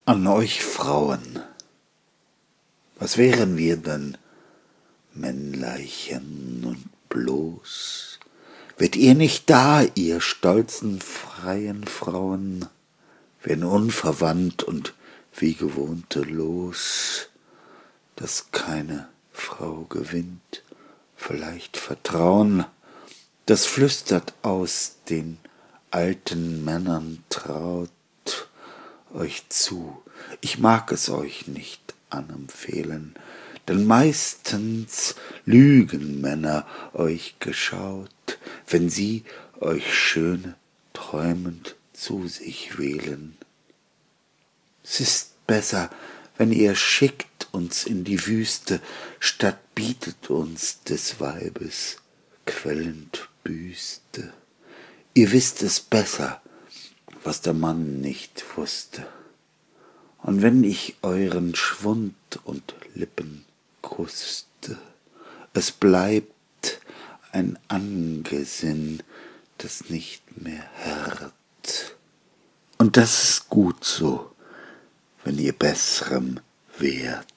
An euch Frauen, was wären wir denn, Männleichen und bloß? Wärt ihr nicht da, ihr stolzen, freien Frauen, wären unverwandt und wie gewohnte los, dass keine Frau gewinnt, vielleicht Vertrauen, das flüstert aus den alten Männern traut euch zu. Ich mag es euch nicht anempfehlen, denn meistens lügen Männer euch geschaut, wenn sie euch schöne träumend zu sich wählen. Es ist besser, wenn ihr schickt uns in die Wüste, statt bietet uns des Weibes quellend Büste. Ihr wisst es besser, was der Mann nicht wusste. Und wenn ich euren Schwund und Lippen kußte, es bleibt ein Angesinn, das nicht mehr härrt. Und das ist gut so, wenn ihr Besserem wehrt.